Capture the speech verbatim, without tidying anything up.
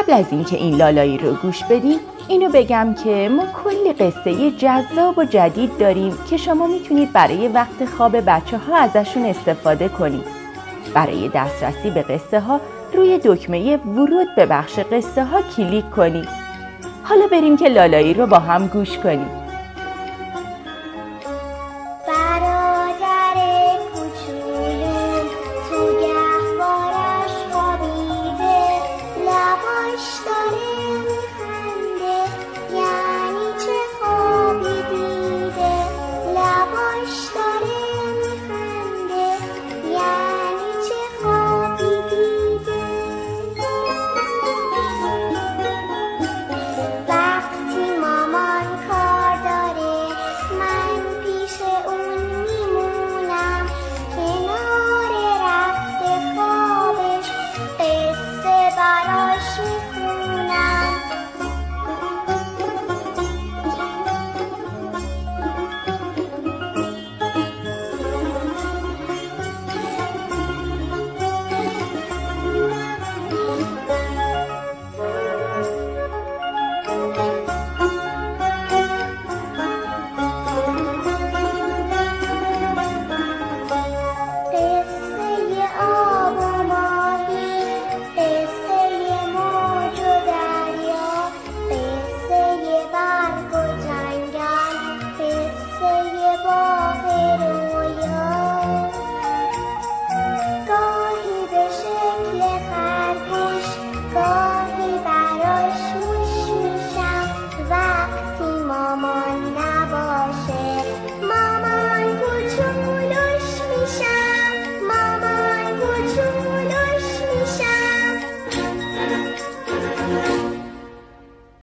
قبل از اینکه این لالایی رو گوش بدیم، اینو بگم که ما کلی قصه جذاب و جدید داریم که شما میتونید برای وقت خواب بچه ها ازشون استفاده کنید. برای دسترسی به قصه ها روی دکمه ورود به بخش قصه ها کلیک کنید. حالا بریم که لالایی رو با هم گوش کنیم.